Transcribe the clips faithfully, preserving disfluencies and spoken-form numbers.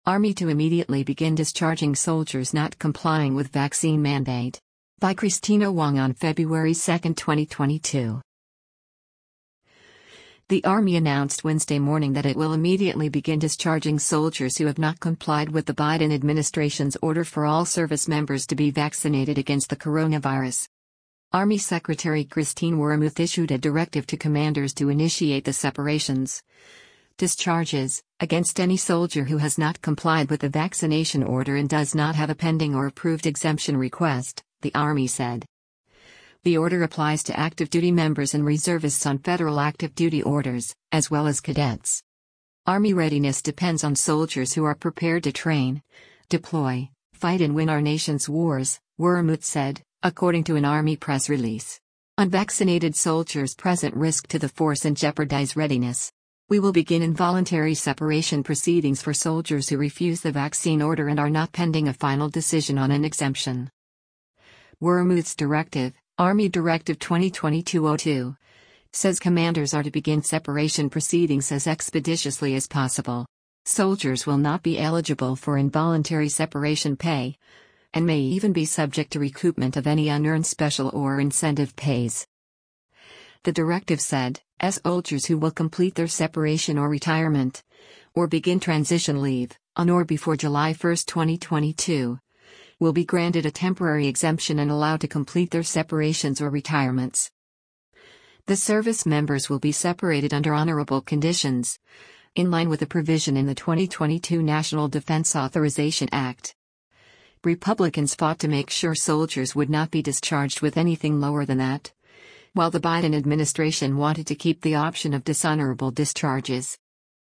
Army to immediately begin discharging soldiers not complying with vaccine mandate. By Christina Wong on February second, twenty twenty-two. The Army announced Wednesday morning that it will immediately begin discharging soldiers who have not complied with the Biden administration's order for all service members to be vaccinated against the coronavirus. Army Secretary Christine Wormuth issued a directive to commanders to initiate the separations. Discharges against any soldier who has not complied with the vaccination order and does not have a pending or approved exemption request, the Army said. The order applies to active duty members and reservists on federal active duty orders, as well as cadets. Army readiness depends on soldiers who are prepared to train, deploy, fight and win our nation's wars, Wormuth said, according to an Army press release. Unvaccinated soldiers present risk to the force and jeopardize readiness. We will begin involuntary separation proceedings for soldiers who refuse the vaccine order and are not pending a final decision on an exemption. Wormuth's directive, Army Directive twenty twenty-two oh two, says commanders are to begin separation proceedings as expeditiously as possible. Soldiers will not be eligible for involuntary separation pay, and may even be subject to recoupment of any unearned special or incentive pays. The directive said, as soldiers who will complete their separation or retirement, or begin transition leave, on or before July first, twenty twenty-two, will be granted a temporary exemption and allowed to complete their separations or retirements. The service members will be separated under honorable conditions, in line with a provision in the twenty twenty-two National Defense Authorization Act. Republicans fought to make sure soldiers would not be discharged with anything lower than that, while the Biden administration wanted to keep the option of dishonorable discharges.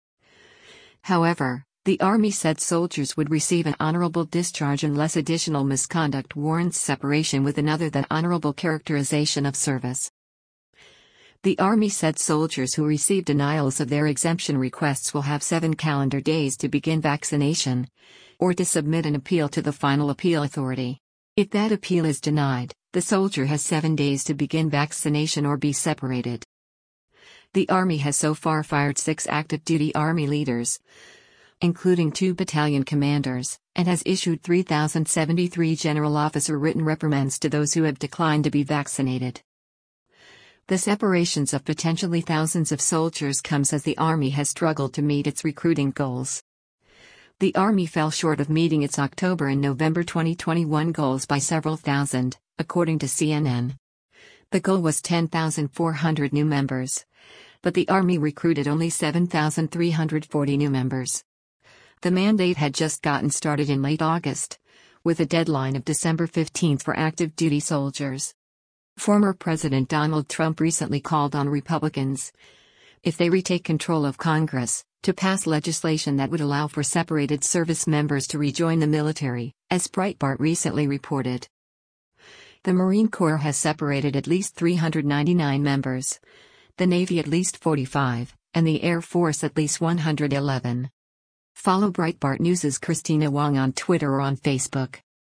However, the Army said soldiers would receive an honorable discharge unless additional misconduct warrants separation with another than honorable characterization of service. The Army said soldiers who receive denials of their exemption requests will have seven calendar days to begin vaccination, or to submit an appeal to the final appeal authority. If that appeal is denied, the soldier has seven days to begin vaccination or be separated. The Army has so far fired six active duty Army leaders, including two battalion commanders, and has issued three thousand seventy-three general officer written reprimands to those who have declined to be vaccinated. The separations of potentially thousands of soldiers comes as the Army has struggled to meet its recruiting goals. The Army fell short of meeting its October and November twenty twenty-one goals by several thousand, according to C N N. The goal was ten thousand four hundred new members, but the Army recruited only seven thousand three hundred forty new members. The mandate had just gotten started in late August, with a deadline of December fifteenth for active duty soldiers. Former President Donald Trump recently called on Republicans, if they retake control of Congress, to pass legislation that would allow for separated service members to rejoin the military, as Breitbart recently reported. The Marine Corps has separated at least three hundred ninety-nine members, the Navy at least forty-five, and the Air Force at least one hundred eleven. Follow Breitbart News' Christina Wong on Twitter or on Facebook.